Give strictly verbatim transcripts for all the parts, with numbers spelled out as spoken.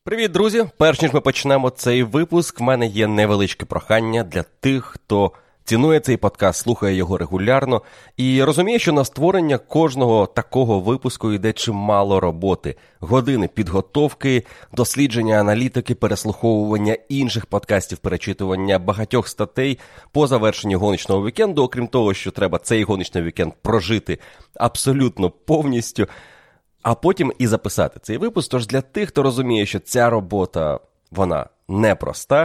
Привіт, друзі! Перш ніж ми почнемо цей випуск, в мене є невеличке прохання для тих, хто цінує цей подкаст, слухає його регулярно і розуміє, що на створення кожного такого випуску йде чимало роботи. Години підготовки, дослідження аналітики, переслуховування інших подкастів, перечитування багатьох статей по завершенні гоночного вікенду, окрім того, що треба цей гоночний вікенд прожити абсолютно повністю, а потім і записати цей випуск. Тож для тих, хто розуміє, що ця робота, вона непроста,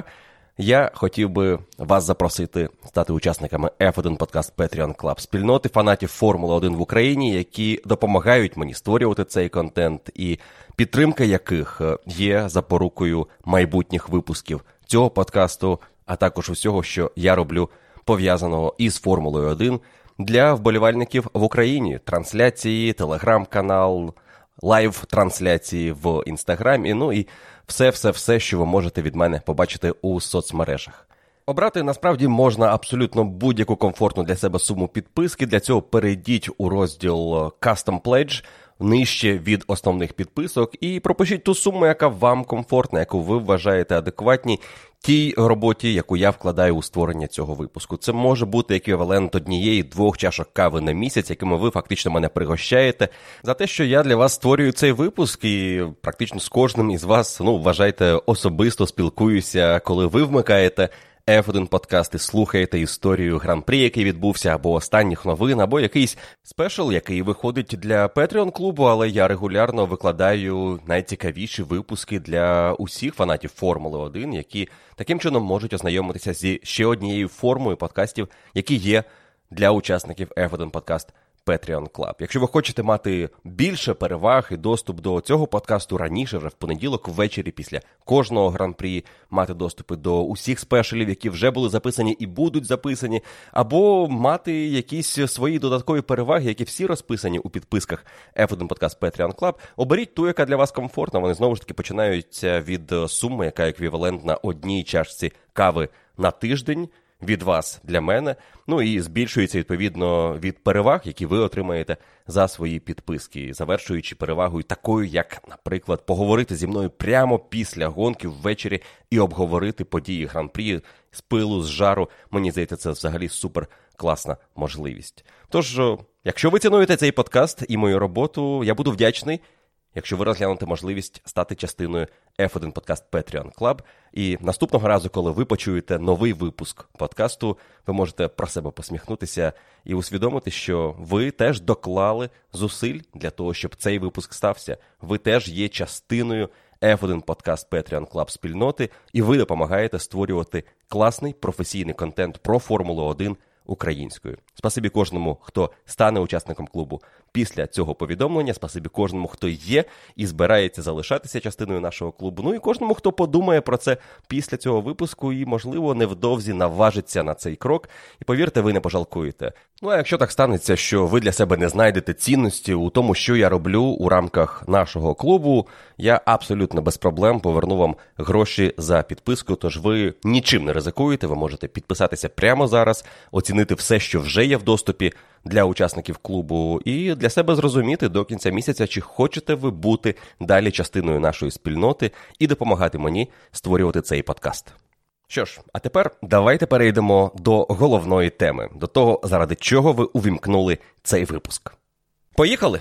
я хотів би вас запросити стати учасниками еф один Podcast Patreon Club, спільноти фанатів Формули один в Україні, які допомагають мені створювати цей контент, і підтримка яких є запорукою майбутніх випусків цього подкасту, а також усього, що я роблю пов'язаного із Формулою один для вболівальників в Україні. Трансляції, телеграм-канал, лайв-трансляції в Інстаграмі, ну і все-все-все, що ви можете від мене побачити у соцмережах. Обрати, насправді, можна абсолютно будь-яку комфортну для себе суму підписки. Для цього перейдіть у розділ Custom Pledge, нижче від основних підписок, і пропишіть ту суму, яка вам комфортна, яку ви вважаєте адекватні тій роботі, яку я вкладаю у створення цього випуску. Це може бути еквівалент однієї-двох чашок кави на місяць, якими ви фактично мене пригощаєте, за те, що я для вас створюю цей випуск і практично з кожним із вас, ну, вважайте, особисто спілкуюся, коли ви вмикаєте еф один подкаст і слухаєте історію гран-прі, який відбувся, або останніх новин, або якийсь спешл, який виходить для Patreon-клубу, але я регулярно викладаю найцікавіші випуски для усіх фанатів Формули один, які таким чином можуть ознайомитися зі ще однією формою подкастів, які є для учасників еф один Podcast Patreon Club. Якщо ви хочете мати більше переваг і доступ до цього подкасту раніше, вже в понеділок ввечері після кожного гран-прі, мати доступи до усіх спешалів, які вже були записані і будуть записані, або мати якісь свої додаткові переваги, які всі розписані у підписках еф один Podcast Patreon Club, оберіть ту, яка для вас комфортна. Вони знову ж таки починаються від суми, яка еквівалентна одній чашці кави на тиждень, від вас для мене, ну і збільшується, відповідно, від переваг, які ви отримаєте за свої підписки, завершуючи перевагою такою, як, наприклад, поговорити зі мною прямо після гонки ввечері і обговорити події гран-прі з пилу, з жару. Мені здається, це взагалі супер класна можливість. Тож, якщо ви цінуєте цей подкаст і мою роботу, я буду вдячний, якщо ви розглянете можливість стати частиною еф один Podcast Patreon Club. І наступного разу, коли ви почуєте новий випуск подкасту, ви можете про себе посміхнутися і усвідомити, що ви теж доклали зусиль для того, щоб цей випуск стався. Ви теж є частиною еф один Podcast Patreon Club спільноти, і ви допомагаєте створювати класний професійний контент про Формулу один українською. Спасибі кожному, хто стане учасником клубу після цього повідомлення, спасибі кожному, хто є і збирається залишатися частиною нашого клубу, ну і кожному, хто подумає про це після цього випуску і, можливо, невдовзі наважиться на цей крок. І повірте, ви не пожалкуєте. Ну а якщо так станеться, що ви для себе не знайдете цінності у тому, що я роблю у рамках нашого клубу, я абсолютно без проблем поверну вам гроші за підписку, тож ви нічим не ризикуєте, ви можете підписатися прямо зараз, оцінити все, що вже є в доступі для учасників клубу, і для себе зрозуміти до кінця місяця, чи хочете ви бути далі частиною нашої спільноти і допомагати мені створювати цей подкаст. Що ж, а тепер давайте перейдемо до головної теми, до того, заради чого ви увімкнули цей випуск. Поїхали!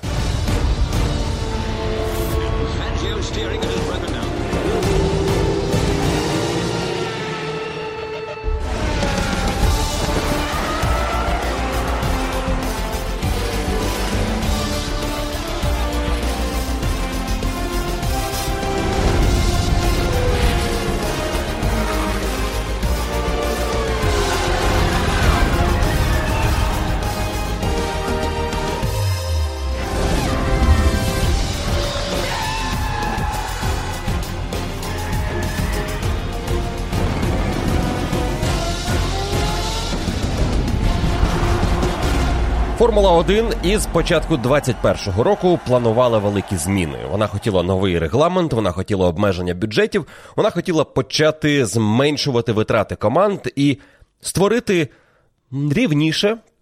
Формула один із початку двадцять першого року планувала великі зміни. Вона хотіла новий регламент, вона хотіла обмеження бюджетів, вона хотіла почати зменшувати витрати команд і створити рівніше,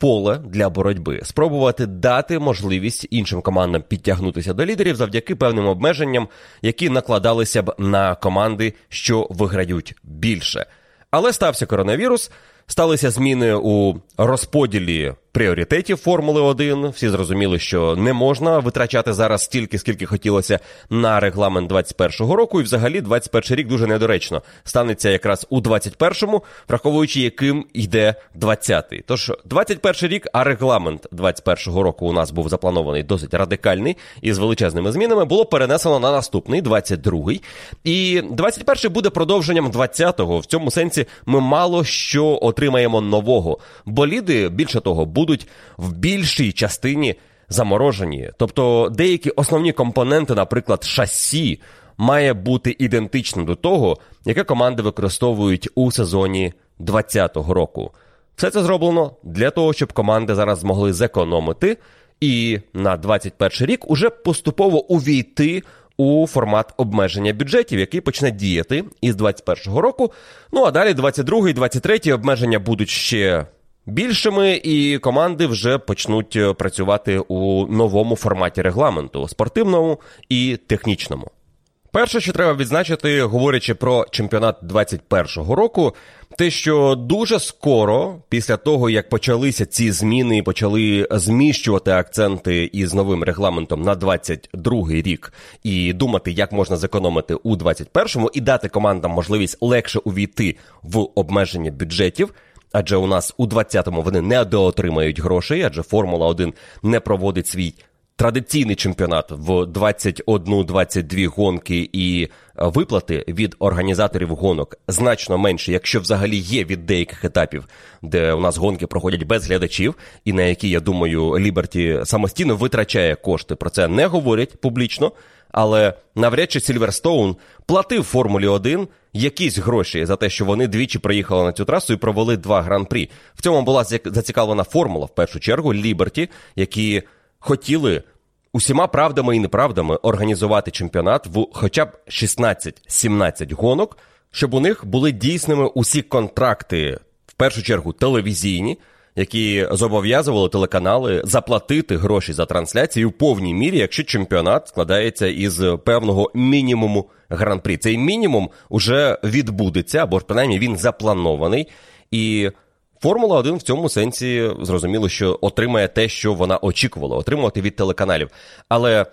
поле для боротьби, спробувати дати можливість іншим командам підтягнутися до лідерів завдяки певним обмеженням, які накладалися б на команди, що виграють більше. Але стався коронавірус, сталися зміни у розподілі пріоритетів Формули один. Всі зрозуміли, що не можна витрачати зараз стільки, скільки хотілося на регламент двадцять першого року. І взагалі двадцять перший рік дуже недоречно станеться якраз у двадцять першому, враховуючи, яким йде двадцятий. Тож двадцять перший рік, а регламент двадцять першого року у нас був запланований досить радикальний і з величезними змінами, було перенесено на наступний, двадцять другий. І двадцять перший буде продовженням двадцятого. В цьому сенсі ми мало що отримаємо нового. Боліди, більше того, будуть в більшій частині заморожені. Тобто деякі основні компоненти, наприклад, шасі, має бути ідентичним до того, яке команди використовують у сезоні двадцятого року. Все це зроблено для того, щоб команди зараз змогли зекономити і на двадцять перший рік уже поступово увійти у формат обмеження бюджетів, який почне діяти із двадцять першого року. Ну а далі двадцять другий, двадцять третій обмеження будуть ще більшими, і команди вже почнуть працювати у новому форматі регламенту – спортивному і технічному. Перше, що треба відзначити, говорячи про чемпіонат двадцять першого року, те, що дуже скоро, після того, як почалися ці зміни і почали зміщувати акценти із новим регламентом на двадцять другий рік і думати, як можна зекономити у двадцять першому і дати командам можливість легше увійти в обмеження бюджетів, адже у нас у двадцятому вони не доотримають грошей, адже Формула один не проводить свій традиційний чемпіонат в двадцять одна - двадцять дві гонки, і виплати від організаторів гонок значно менше, якщо взагалі є від деяких етапів, де у нас гонки проходять без глядачів, і на які, я думаю, Ліберті самостійно витрачає кошти. Про це не говорять публічно, але навряд чи Сільверстоун платив Формулі один якісь гроші за те, що вони двічі приїхали на цю трасу і провели два гран-прі. В цьому була зацікавлена Формула, в першу чергу, Ліберті, які хотіли усіма правдами і неправдами організувати чемпіонат в хоча б шістнадцять-сімнадцять гонок, щоб у них були дійсними усі контракти, в першу чергу телевізійні, які зобов'язували телеканали заплатити гроші за трансляцію в повній мірі, якщо чемпіонат складається із певного мінімуму гран-прі. Цей мінімум уже відбудеться, або ж принаймні він запланований, і Формула один в цьому сенсі, зрозуміло, що отримає те, що вона очікувала, отримувати від телеканалів. Але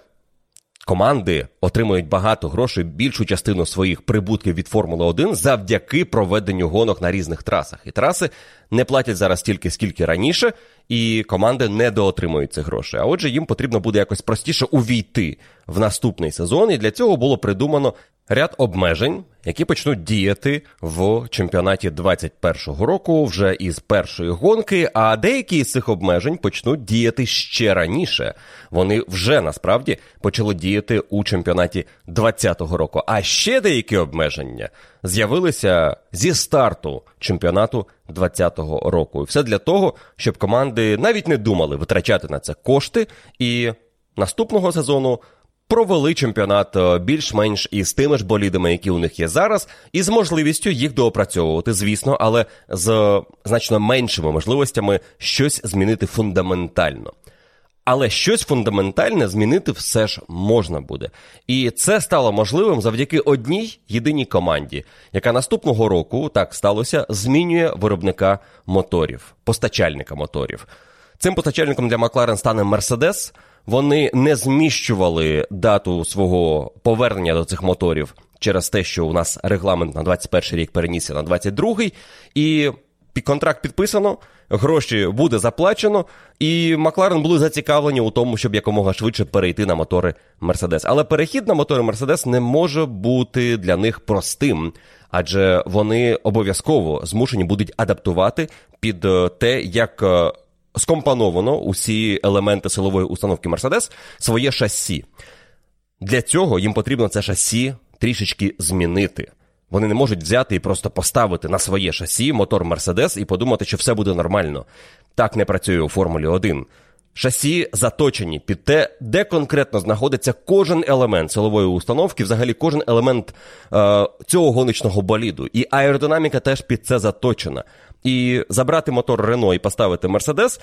команди отримують багато грошей, більшу частину своїх прибутків від Формули один завдяки проведенню гонок на різних трасах. І траси не платять зараз стільки, скільки раніше, і команди не доотримують цих грошей. А отже, їм потрібно буде якось простіше увійти в наступний сезон, і для цього було придумано ряд обмежень, які почнуть діяти в чемпіонаті двадцять першого року вже із першої гонки, а деякі з цих обмежень почнуть діяти ще раніше. Вони вже, насправді, почали діяти у чемпіонаті двадцятого року. А ще деякі обмеження з'явилися зі старту чемпіонату двадцятого року. І все для того, щоб команди навіть не думали витрачати на це кошти, і наступного сезону провели чемпіонат більш-менш із тими ж болідами, які у них є зараз, і з можливістю їх доопрацьовувати, звісно, але з значно меншими можливостями щось змінити фундаментально. Але щось фундаментальне змінити все ж можна буде. І це стало можливим завдяки одній єдиній команді, яка наступного року, так сталося, змінює виробника моторів, постачальника моторів. Цим постачальником для Макларен стане Мерседес. Вони не зміщували дату свого повернення до цих моторів через те, що у нас регламент на двадцять перший рік перенісся на двадцять другий, і контракт підписано, гроші буде заплачено, і Макларен були зацікавлені у тому, щоб якомога швидше перейти на мотори Мерседес. Але перехід на мотори Мерседес не може бути для них простим, адже вони обов'язково змушені будуть адаптувати під те, як скомпоновано усі елементи силової установки Мерседес своє шасі. Для цього їм потрібно це шасі трішечки змінити. Вони не можуть взяти і просто поставити на своє шасі мотор Мерседес і подумати, що все буде нормально. Так не працює у Формулі один. Шасі заточені під те, де конкретно знаходиться кожен елемент силової установки, взагалі кожен елемент е, цього гоночного боліду. І аеродинаміка теж під це заточена. І забрати мотор Рено і поставити Мерседес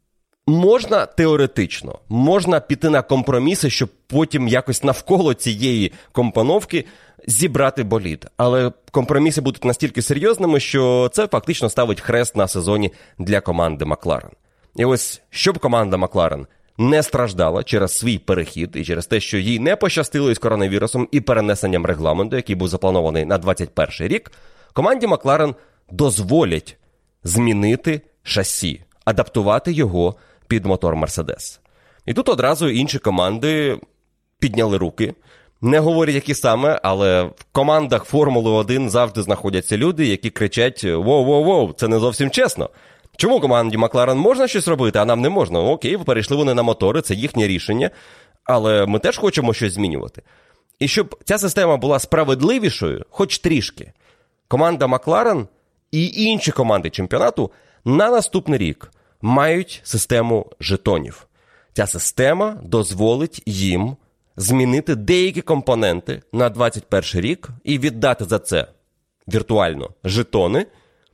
можна теоретично, можна піти на компроміси, щоб потім якось навколо цієї компоновки зібрати болід. Але компроміси будуть настільки серйозними, що це фактично ставить хрест на сезоні для команди Макларен. І ось, щоб команда Макларен не страждала через свій перехід і через те, що їй не пощастило із коронавірусом і перенесенням регламенту, який був запланований на двадцять перший рік, команді Макларен дозволять змінити шасі, адаптувати його під мотор Мерседес. І тут одразу інші команди підняли руки. Не говорять, які саме, але в командах Формули один завжди знаходяться люди, які кричать «Воу-воу-воу, це не зовсім чесно». Чому команді Макларен можна щось робити, а нам не можна? Окей, перейшли вони на мотори, це їхнє рішення, але ми теж хочемо щось змінювати. І щоб ця система була справедливішою, хоч трішки, команда Макларен і інші команди чемпіонату на наступний рік мають систему жетонів. Ця система дозволить їм змінити деякі компоненти на двадцять перший рік і віддати за це віртуально жетони,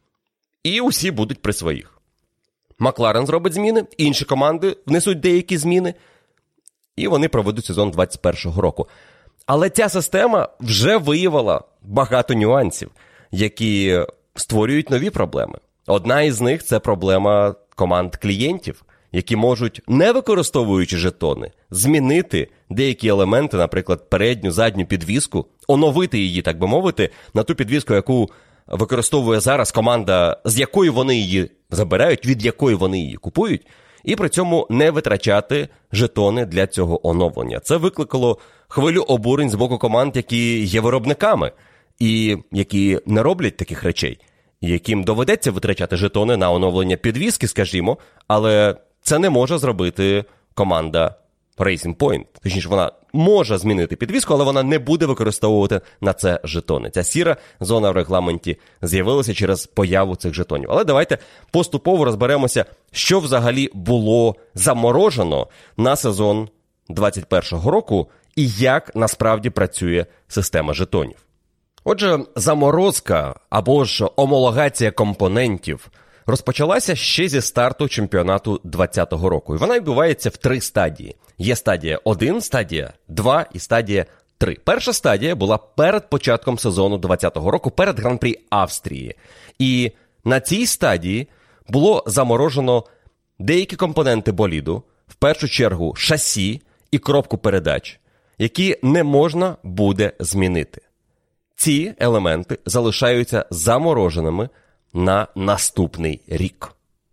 і усі будуть при своїх. Макларен зробить зміни, інші команди внесуть деякі зміни, і вони проведуть сезон двадцять першого року. Але ця система вже виявила багато нюансів, які створюють нові проблеми. Одна із них – це проблема команд клієнтів, які можуть, не використовуючи жетони, змінити деякі елементи, наприклад, передню, задню підвіску, оновити її, так би мовити, на ту підвіску, яку використовує зараз команда, з якої вони її забирають, від якої вони її купують, і при цьому не витрачати жетони для цього оновлення. Це викликало хвилю обурень з боку команд, які є виробниками і які не роблять таких речей, яким доведеться витрачати жетони на оновлення підвіски, скажімо, але це не може зробити команда Racing Point. Точніше, вона може змінити підвіску, але вона не буде використовувати на це жетони. Ця сіра зона в регламенті з'явилася через появу цих жетонів. Але давайте поступово розберемося, що взагалі було заморожено на сезон двадцять першого року і як насправді працює система жетонів. Отже, заморозка або ж омологація компонентів розпочалася ще зі старту чемпіонату двадцятого року. І вона відбувається в три стадії. Є стадія один, стадія два і стадія три. Перша стадія була перед початком сезону двадцятого року, перед Гран-прі Австрії. І на цій стадії було заморожено деякі компоненти боліду, в першу чергу шасі і коробку передач, які не можна буде змінити. Ці елементи залишаються замороженими на наступний рік.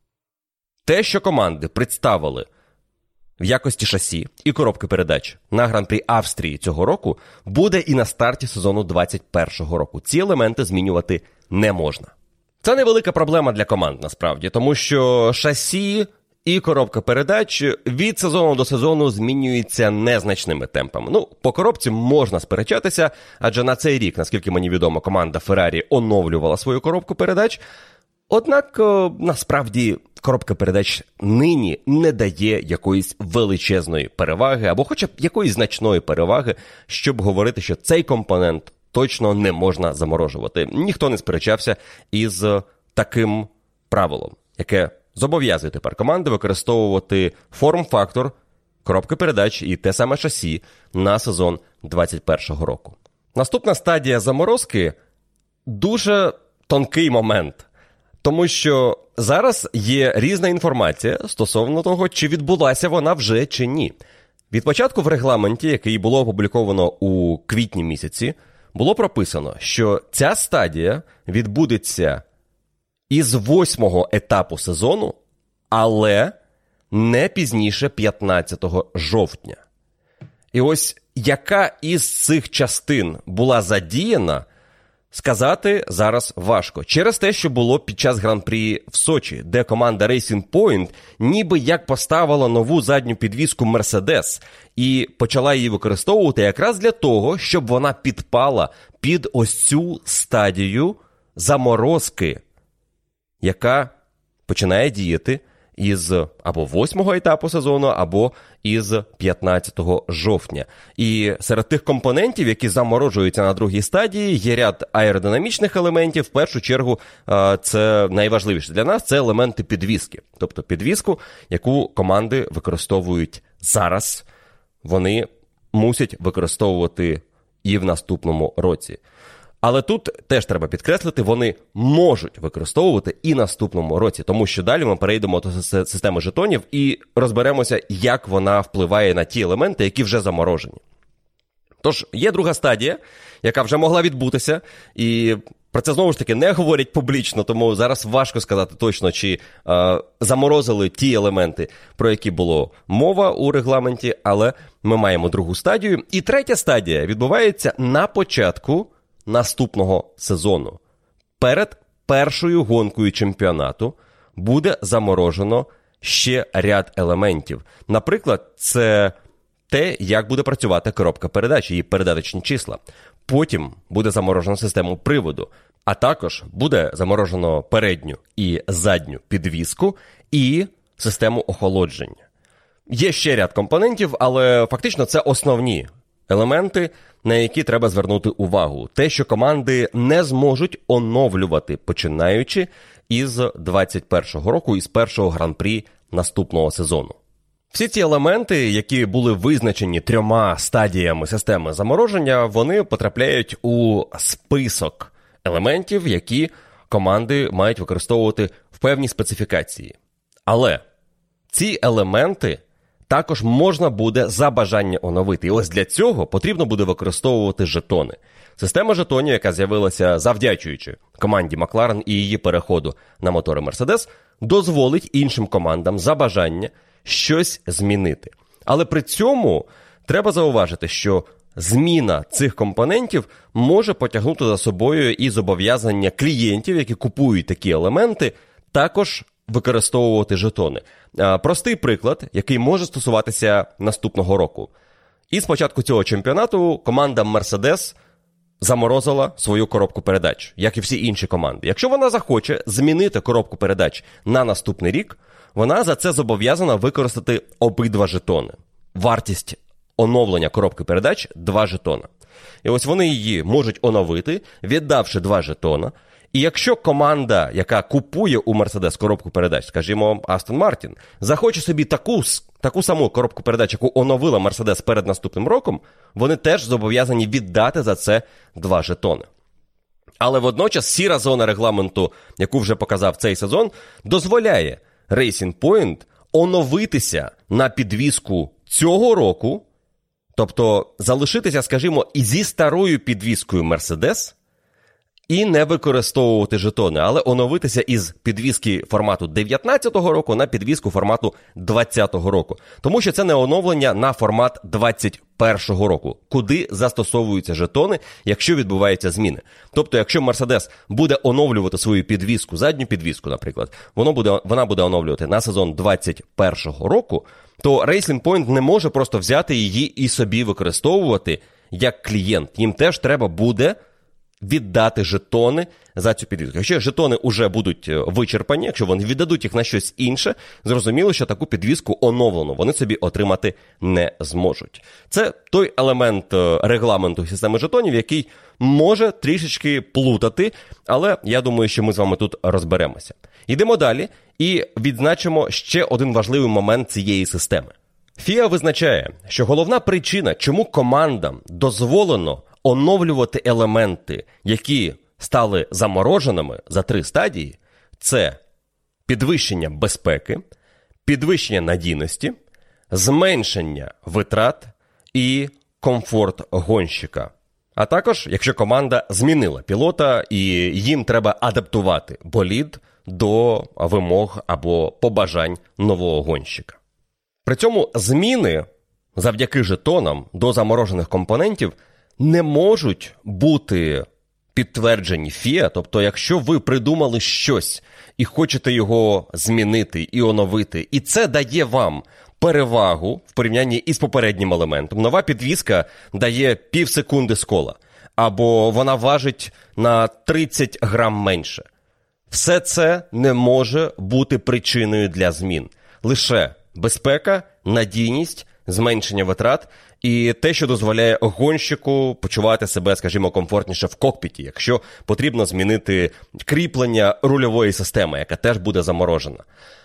Те, що команди представили в якості шасі і коробки передач на Гран-прі Австрії цього року, буде і на старті сезону двадцять першого року. Ці елементи змінювати не можна. Це невелика проблема для команд, насправді, тому що шасі і коробка передач від сезону до сезону змінюються незначними темпами. Ну, по коробці можна сперечатися, адже на цей рік, наскільки мені відомо, команда Феррарі оновлювала свою коробку передач. Однак, насправді, коробка передач нині не дає якоїсь величезної переваги, або хоча б якоїсь значної переваги, щоб говорити, що цей компонент точно не можна заморожувати. Ніхто не сперечався із таким правилом, яке зобов'язує тепер команди використовувати форм-фактор коробки передач і те саме шасі на сезон двадцять першого року. Наступна стадія заморозки – дуже тонкий момент, тому що зараз є різна інформація стосовно того, чи відбулася вона вже чи ні. Від початку в регламенті, який було опубліковано у квітні місяці, було прописано, що ця стадія відбудеться із восьмого етапу сезону, але не пізніше п'ятнадцятого жовтня. І ось яка із цих частин була задіяна, сказати зараз важко. Через те, що було під час Гран-прі в Сочі, де команда Racing Point ніби як поставила нову задню підвіску Mercedes і почала її використовувати якраз для того, щоб вона підпала під ось цю стадію заморозки, яка починає діяти із або восьмого етапу сезону, або із п'ятнадцятого жовтня. І серед тих компонентів, які заморожуються на другій стадії, є ряд аеродинамічних елементів. В першу чергу, це найважливіше для нас – це елементи підвіски. Тобто підвіску, яку команди використовують зараз, вони мусять використовувати і в наступному році. Але тут теж треба підкреслити, вони можуть використовувати і в наступному році, тому що далі ми перейдемо до системи жетонів і розберемося, як вона впливає на ті елементи, які вже заморожені. Тож, є друга стадія, яка вже могла відбутися, і про це, знову ж таки, не говорять публічно, тому зараз важко сказати точно, чи е, заморозили ті елементи, про які було мова у регламенті, але ми маємо другу стадію. І третя стадія відбувається на початку наступного сезону. Перед першою гонкою чемпіонату буде заморожено ще ряд елементів. Наприклад, це те, як буде працювати коробка передач, її передаточні числа. Потім буде заморожено систему приводу, а також буде заморожено передню і задню підвіску і систему охолодження. Є ще ряд компонентів, але фактично це основні елементи, на які треба звернути увагу. Те, що команди не зможуть оновлювати, починаючи із двадцять першого року, із першого гран-прі наступного сезону. Всі ці елементи, які були визначені трьома стадіями системи замороження, вони потрапляють у список елементів, які команди мають використовувати в певній специфікації. Але ці елементи також можна буде за бажання оновити. І ось для цього потрібно буде використовувати жетони. Система жетонів, яка з'явилася завдячуючи команді Макларен і її переходу на мотори Мерседес, дозволить іншим командам за бажання щось змінити. Але при цьому треба зауважити, що зміна цих компонентів може потягнути за собою і зобов'язання клієнтів, які купують такі елементи, також використовувати жетони. Простий приклад, який може стосуватися наступного року. І з початку цього чемпіонату команда Mercedes заморозила свою коробку передач, як і всі інші команди. Якщо вона захоче змінити коробку передач на наступний рік, вона за це зобов'язана використати обидва жетони. Вартість оновлення коробки передач – два жетона. І ось вони її можуть оновити, віддавши два жетона. І якщо команда, яка купує у Mercedes коробку передач, скажімо, Aston Martin, захоче собі таку, таку саму коробку передач, яку оновила Mercedes перед наступним роком, вони теж зобов'язані віддати за це два жетони. Але водночас сіра зона регламенту, яку вже показав цей сезон, дозволяє Racing Point оновитися на підвіску цього року, тобто залишитися, скажімо, і зі старою підвіскою Mercedes, і не використовувати жетони, але оновитися із підвіски формату дев'ятнадцятого року на підвіску формату двадцятого року. Тому що це не оновлення на формат двадцять першого року, куди застосовуються жетони, якщо відбуваються зміни. Тобто, якщо Mercedes буде оновлювати свою підвіску, задню підвіску, наприклад, воно буде, вона буде оновлювати на сезон двадцять першого року, то Racing Point не може просто взяти її і собі використовувати як клієнт. Їм теж треба буде віддати жетони за цю підвіску. Якщо жетони вже будуть вичерпані, якщо вони віддадуть їх на щось інше, зрозуміло, що таку підвіску оновлену вони собі отримати не зможуть. Це той елемент регламенту системи жетонів, який може трішечки плутати, але я думаю, що ми з вами тут розберемося. Йдемо далі і відзначимо ще один важливий момент цієї системи. фі ай ей визначає, що головна причина, чому командам дозволено оновлювати елементи, які стали замороженими за три стадії, це підвищення безпеки, підвищення надійності, зменшення витрат і комфорт гонщика. А також, якщо команда змінила пілота і їм треба адаптувати болід до вимог або побажань нового гонщика. При цьому зміни завдяки жетонам до заморожених компонентів не можуть бути підтверджені фі ай ей, тобто якщо ви придумали щось і хочете його змінити і оновити, і це дає вам перевагу в порівнянні із попереднім елементом. Нова підвіска дає пів секунди з кола, або вона важить на тридцять грам менше. Все це не може бути причиною для змін. Лише безпека, надійність, зменшення витрат і те, що дозволяє гонщику почувати себе, скажімо, комфортніше в кокпіті, якщо потрібно змінити кріплення рульової системи, яка теж буде заморожена.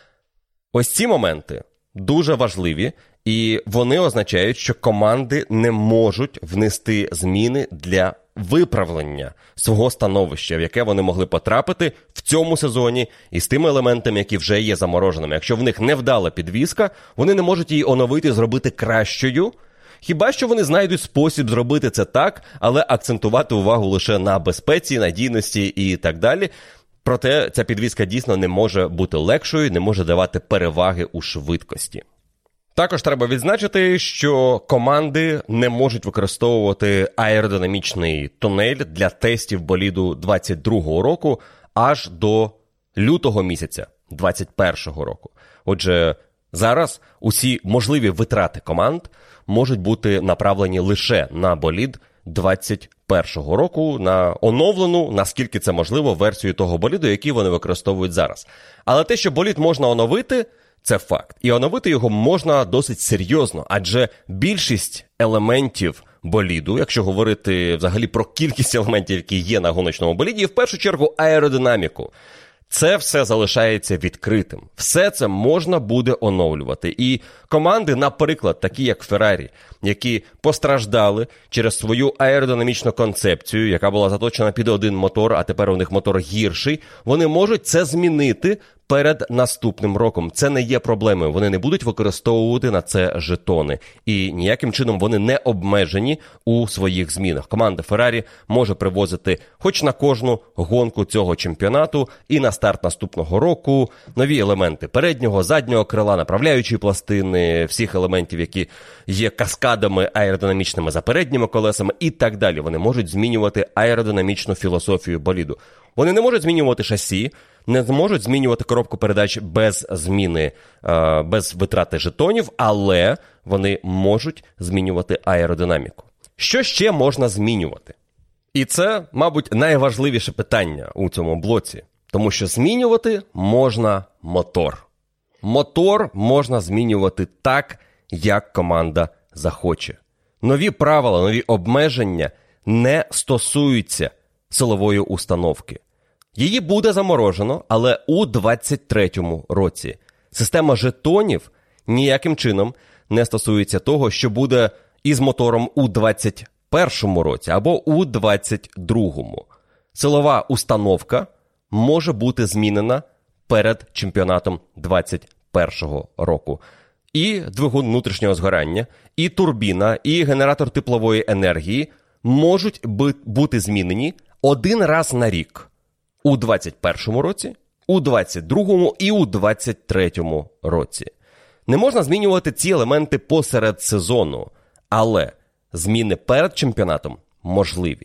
Ось ці моменти дуже важливі, і вони означають, що команди не можуть внести зміни для виправлення свого становища, в яке вони могли потрапити в цьому сезоні із тими елементами, які вже є замороженими. Якщо в них невдала підвізка, вони не можуть її оновити, зробити кращою. Хіба що вони знайдуть спосіб зробити це так, але акцентувати увагу лише на безпеці, надійності і так далі. Проте ця підвізка дійсно не може бути легшою, не може давати переваги у швидкості. Також треба відзначити, що команди не можуть використовувати аеродинамічний тунель для тестів боліду двадцять другого року аж до лютого місяця двадцять першого року. Отже, зараз усі можливі витрати команд можуть бути направлені лише на болід двадцять першого року, на оновлену, наскільки це можливо, версію того боліду, який вони використовують зараз. Але те, що болід можна оновити, це факт. І оновити його можна досить серйозно, адже більшість елементів боліду, якщо говорити взагалі про кількість елементів, які є на гоночному боліді, і в першу чергу аеродинаміку, це все залишається відкритим. Все це можна буде оновлювати. І команди, наприклад, такі як Феррарі, які постраждали через свою аеродинамічну концепцію, яка була заточена під один мотор, а тепер у них мотор гірший, вони можуть це змінити перед наступним роком. Це не є проблемою. Вони не будуть використовувати на це жетони. І ніяким чином вони не обмежені у своїх змінах. Команда Феррарі може привозити хоч на кожну гонку цього чемпіонату і на старт наступного року нові елементи переднього, заднього крила, направляючої пластини, всіх елементів, які є каскадами аеродинамічними за передніми колесами і так далі. Вони можуть змінювати аеродинамічну філософію боліду. Вони не можуть змінювати шасі, не зможуть змінювати коробку передач без зміни, без витрати жетонів, але вони можуть змінювати аеродинаміку. Що ще можна змінювати? І це, мабуть, найважливіше питання у цьому блоці, тому що змінювати можна мотор. Мотор можна змінювати так, як команда захоче. Нові правила, нові обмеження не стосуються силової установки. Її буде заморожено, але у двадцять третьому році. Система жетонів ніяким чином не стосується того, що буде із мотором у двадцять першому році або у двадцять другому. Силова установка може бути змінена перед чемпіонатом двадцять першого року. І двигун внутрішнього згорання, і турбіна, і генератор теплової енергії можуть бути змінені один раз на рік. У двадцять першому році, у двадцять другому і у двадцять третьому році. Не можна змінювати ці елементи посеред сезону, але зміни перед чемпіонатом можливі.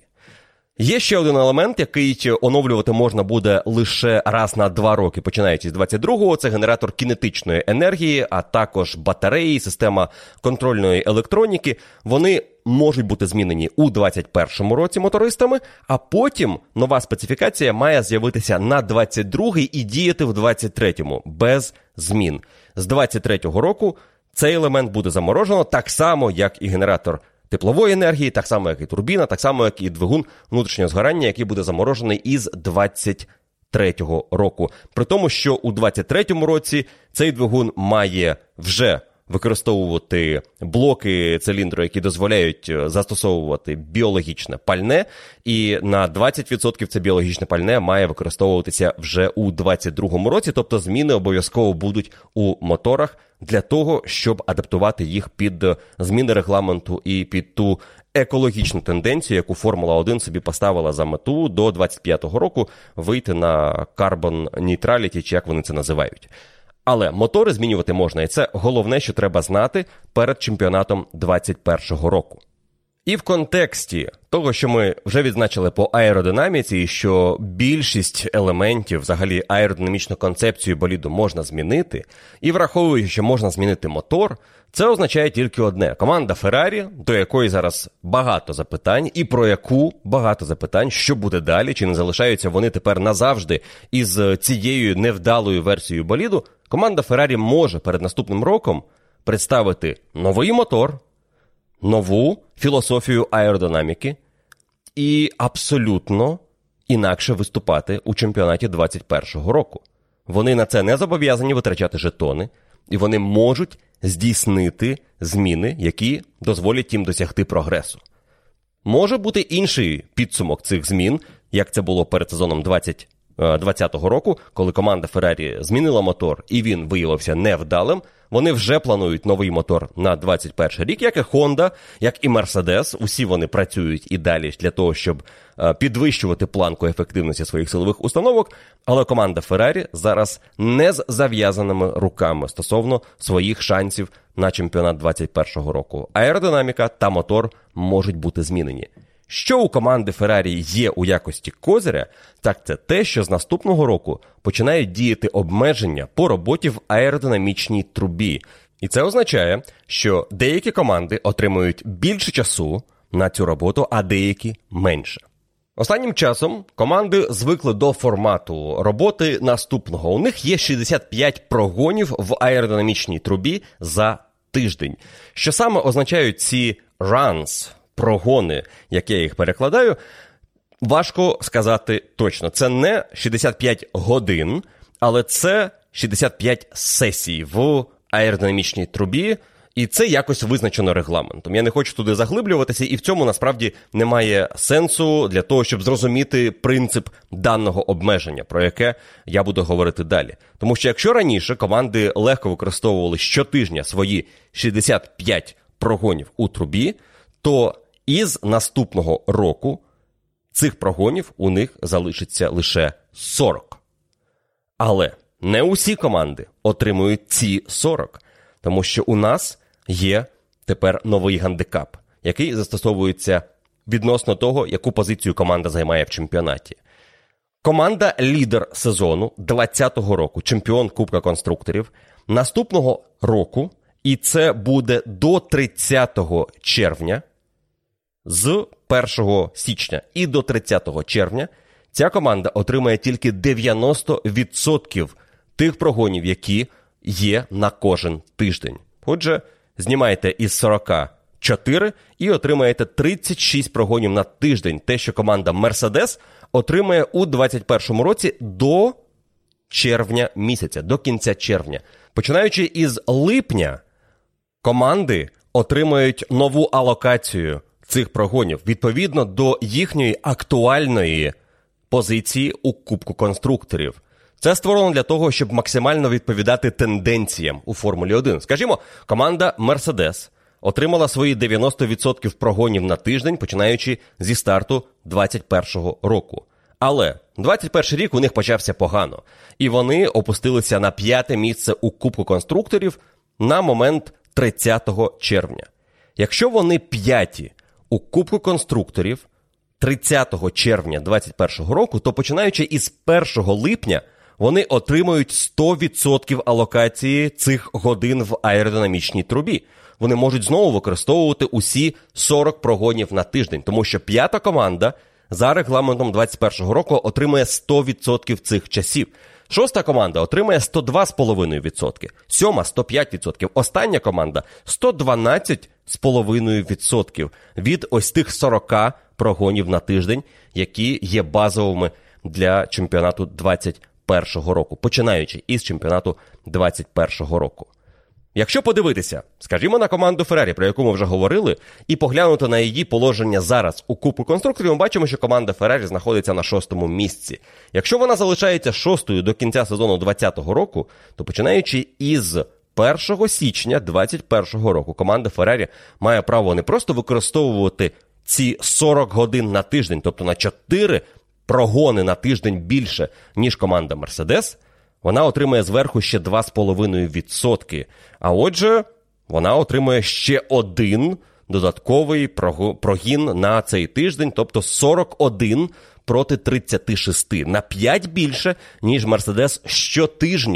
Є ще один елемент, який оновлювати можна буде лише раз на два роки, починаючи з двадцять другого. Це генератор кінетичної енергії, а також батареї, система контрольної електроніки. Вони можуть бути змінені у двадцять першому році мотористами, а потім нова специфікація має з'явитися на двадцять другий і діяти в двадцять третьому без змін. З двадцять третього року цей елемент буде заморожено так само, як і генератор теплової енергії, так само, як і турбіна, так само, як і двигун внутрішнього згорання, який буде заморожений із двадцять третього року. При тому, що у двадцять третьому році цей двигун має вже використовувати блоки циліндру, які дозволяють застосовувати біологічне пальне, і на двадцять відсотків це біологічне пальне має використовуватися вже у двадцять другому році, тобто зміни обов'язково будуть у моторах для того, щоб адаптувати їх під зміни регламенту і під ту екологічну тенденцію, яку Формула один собі поставила за мету до двадцять п'ятого року вийти на carbon neutrality, чи як вони це називають. Але мотори змінювати можна, і це головне, що треба знати перед чемпіонатом двадцять першого року. І в контексті того, що ми вже відзначили по аеродинаміці, що більшість елементів, взагалі аеродинамічну концепцію боліду можна змінити, і враховуючи, що можна змінити мотор, Це означає тільки одне. Команда Феррарі, до якої зараз багато запитань, і про яку багато запитань, що буде далі, чи не залишаються вони тепер назавжди із цією невдалою версією боліду, команда Феррарі може перед наступним роком представити новий мотор, нову філософію аеродинаміки і абсолютно інакше виступати у чемпіонаті двадцять першого року. Вони на це не зобов'язані витрачати жетони, і вони можуть здійснити зміни, які дозволять їм досягти прогресу. Може бути інший підсумок цих змін, як це було перед сезоном двадцятого року, коли команда Феррарі змінила мотор і він виявився невдалим. Вони вже планують новий мотор на двадцять перший рік, як і Honda, як і Mercedes. Усі вони працюють і далі для того, щоб підвищувати планку ефективності своїх силових установок, але команда Феррарі зараз не з зав'язаними руками стосовно своїх шансів на чемпіонат двадцять першого року. Аеродинаміка та мотор можуть бути змінені. Що у команди Феррарі є у якості козиря, так це те, що з наступного року починають діяти обмеження по роботі в аеродинамічній трубі. І це означає, що деякі команди отримують більше часу на цю роботу, а деякі менше. Останнім часом команди звикли до формату роботи наступного. У них є шістдесят п'ять прогонів в аеродинамічній трубі за тиждень. Що саме означають ці runs, прогони, як я їх перекладаю, важко сказати точно. Це не шістдесят п'ять годин, але це шістдесят п'ять сесій в аеродинамічній трубі, і це якось визначено регламентом. Я не хочу туди заглиблюватися, і в цьому насправді немає сенсу для того, щоб зрозуміти принцип даного обмеження, про яке я буду говорити далі. Тому що якщо раніше команди легко використовували щотижня свої шістдесят п'ять прогонів у трубі, то із наступного року цих прогонів у них залишиться лише сорок. Але не усі команди отримують ці сорок, тому що у нас є тепер новий гандикап, який застосовується відносно того, яку позицію команда займає в чемпіонаті. Команда лідер сезону двадцятого року, чемпіон Кубка конструкторів, наступного року, і це буде до тридцятого червня, з першого січня і до тридцятого червня, ця команда отримає тільки дев'яносто відсотків тих прогонів, які є на кожен тиждень. Отже, знімаєте із сорока чотири і отримаєте тридцять шість прогонів на тиждень. Те, що команда Mercedes отримає у двадцять першому році до червня місяця, до кінця червня. Починаючи із липня, команди отримають нову алокацію цих прогонів відповідно до їхньої актуальної позиції у Кубку конструкторів. Це створено для того, щоб максимально відповідати тенденціям у Формулі один. Скажімо, команда Mercedes отримала свої дев'яносто відсотків прогонів на тиждень, починаючи зі старту двадцять першого року. Але двадцять перший рік у них почався погано, і вони опустилися на п'яте місце у Кубку конструкторів на момент тридцятого червня. Якщо вони п'яті у Кубку конструкторів тридцятого червня двадцять першого року, то починаючи із першого липня вони отримують сто відсотків алокації цих годин в аеродинамічній трубі. Вони можуть знову використовувати усі сорок прогонів на тиждень, тому що п'ята команда за регламентом двадцять першого року отримує сто відсотків цих часів. Шоста команда отримає сто два цілих п'ять десятих відсотка, сьома – сто п'ять відсотків, остання команда – сто дванадцять цілих п'ять десятих відсотка від ось тих сорока прогонів на тиждень, які є базовими для чемпіонату двадцять першого року, починаючи із чемпіонату двадцять першого року. Якщо подивитися, скажімо, на команду Феррарі, про яку ми вже говорили, і поглянути на її положення зараз у Кубку конструкторів, ми бачимо, що команда Феррарі знаходиться на шостому місці. Якщо вона залишається шостою до кінця сезону двадцятого року, то починаючи із першого січня двадцять першого року команда Феррарі має право не просто використовувати ці сорок годин на тиждень, тобто на чотири прогони на тиждень більше, ніж команда Mercedes, вона отримає зверху ще два цілих п'ять десятих відсотка. А отже, вона отримує ще один додатковий прогін на цей тиждень, тобто сорок один проти тридцяти шести. На п'ять більше, ніж Mercedes щотижня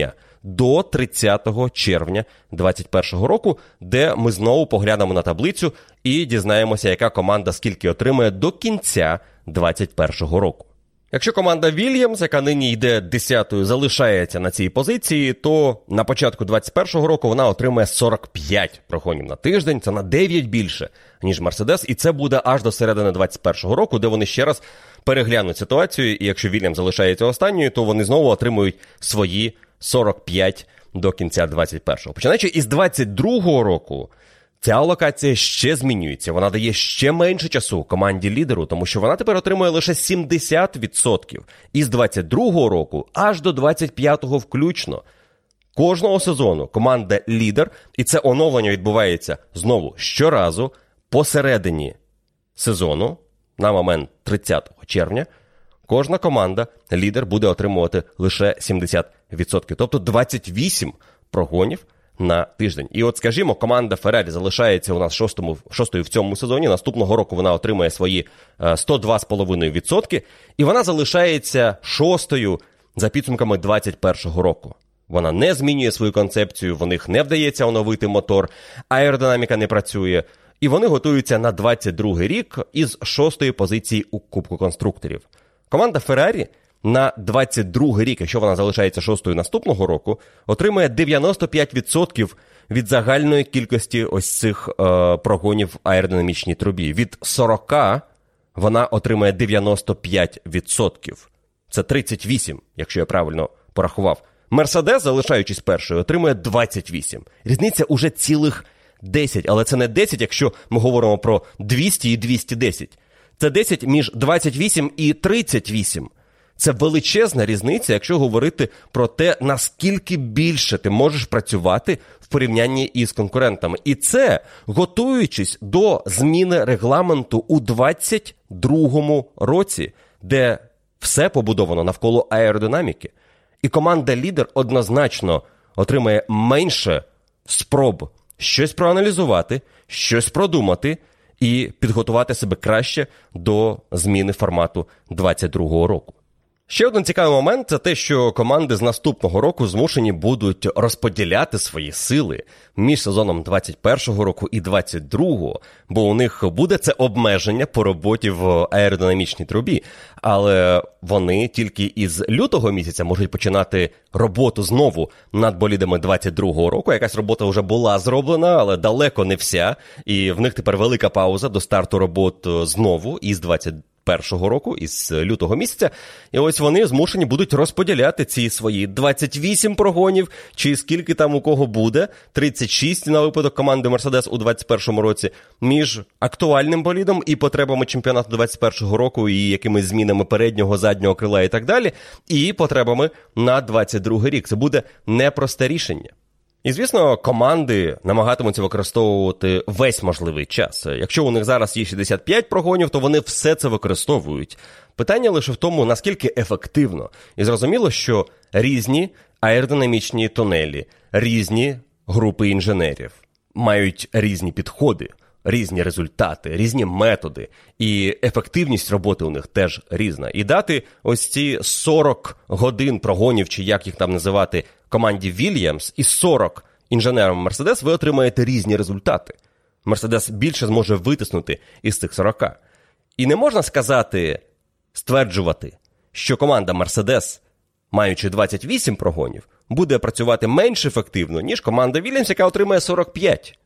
до тридцятого червня двадцять першого року, де ми знову поглянемо на таблицю і дізнаємося, яка команда скільки отримає до кінця двадцять першого року. Якщо команда Вільямс, яка нині йде десятою, залишається на цій позиції, то на початку двадцять першого року вона отримає сорок п'ять прогонів на тиждень. Це на дев'ять більше, ніж Мерседес. І це буде аж до середини двадцять першого року, де вони ще раз переглянуть ситуацію. І якщо Вільямс залишається останньою, то вони знову отримують свої сорок п'ять до кінця двадцять першого. Починаючи із двадцять другого року, ця алокація ще змінюється, вона дає ще менше часу команді-лідеру, тому що вона тепер отримує лише сімдесят відсотків із двадцять другого року аж до двадцять п'ятого включно. Кожного сезону команда-лідер, і це оновлення відбувається знову щоразу посередині сезону, на момент тридцятого червня, кожна команда-лідер буде отримувати лише сімдесят відсотків, тобто двадцять вісім прогонів на тиждень. І от, скажімо, команда Феррарі залишається у нас шостому, шостою в цьому сезоні. Наступного року вона отримує свої сто два цілих п'ять десятих відсотки. І вона залишається шостою за підсумками двадцять першого року. Вона не змінює свою концепцію, в них не вдається оновити мотор, аеродинаміка не працює. І вони готуються на двадцять другий рік із шостої позиції у Кубку конструкторів. Команда Феррарі на двадцять другий рік, якщо вона залишається шостою наступного року, отримає дев'яносто п'ять відсотків від загальної кількості ось цих е, прогонів в аеродинамічній трубі. Від сорока вона отримає дев'яносто п'ять відсотків. Це тридцять вісім, якщо я правильно порахував. Мерседес, залишаючись першою, отримує двадцять вісім. Різниця уже цілих десять, але це не десять, якщо ми говоримо про двісті і двісті десять. Це десять між двадцять вісім і тридцять вісім. Це величезна різниця, якщо говорити про те, наскільки більше ти можеш працювати в порівнянні із конкурентами. І це готуючись до зміни регламенту у двадцять другому році, де все побудовано навколо аеродинаміки. І команда-лідер однозначно отримає менше спроб щось проаналізувати, щось продумати і підготувати себе краще до зміни формату двадцять другого року. Ще один цікавий момент – це те, що команди з наступного року змушені будуть розподіляти свої сили між сезоном двадцять першого року і двадцять другого, бо у них буде це обмеження по роботі в аеродинамічній трубі. Але вони тільки із лютого місяця можуть починати роботу знову над болідами двадцять другого року. Якась робота вже була зроблена, але далеко не вся. І в них тепер велика пауза до старту робот знову із двадцять першого року, із лютого місяця. І ось вони змушені будуть розподіляти ці свої двадцять вісім прогонів, чи скільки там у кого буде, тридцять шість на випадок команди Мерседес у двадцять першому році, між актуальним болідом і потребами чемпіонату двадцять першого року, і якимись змінами переднього, заднього крила і так далі, і потребами на двадцять другий рік. Це буде непросте рішення. І, звісно, команди намагатимуться використовувати весь можливий час. Якщо у них зараз є шістдесят п'ять прогонів, то вони все це використовують. Питання лише в тому, наскільки ефективно. І зрозуміло, що різні аеродинамічні тунелі, різні групи інженерів мають різні підходи, різні результати, різні методи. І ефективність роботи у них теж різна. І дати ось ці сорок годин прогонів, чи як їх там називати, команді Вільямс і сорок інженерам Мерседес, ви отримаєте різні результати. Мерседес більше зможе витиснути із цих сорока. І не можна сказати, стверджувати, що команда Мерседес, маючи двадцять вісім прогонів, буде працювати менш ефективно, ніж команда Вільямс, яка отримає сорок п'ять.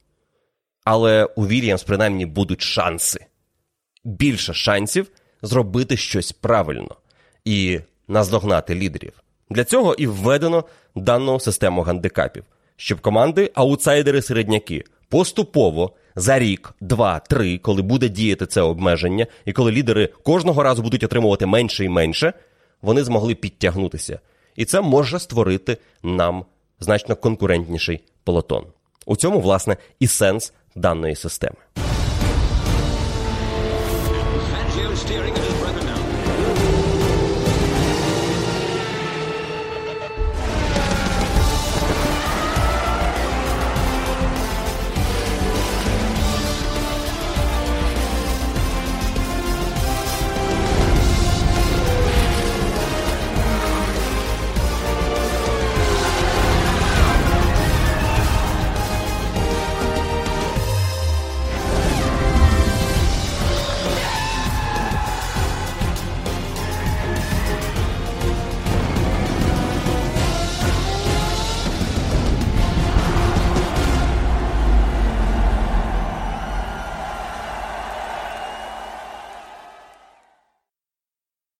Але у Вільямс принаймні будуть шанси. Більше шансів зробити щось правильно і наздогнати лідерів. Для цього і введено дану систему гандикапів, щоб команди, аутсайдери-середняки, поступово за рік, два, три, коли буде діяти це обмеження, і коли лідери кожного разу будуть отримувати менше і менше, вони змогли підтягнутися. І це може створити нам значно конкурентніший пелотон. У цьому, власне, і сенс даної системи.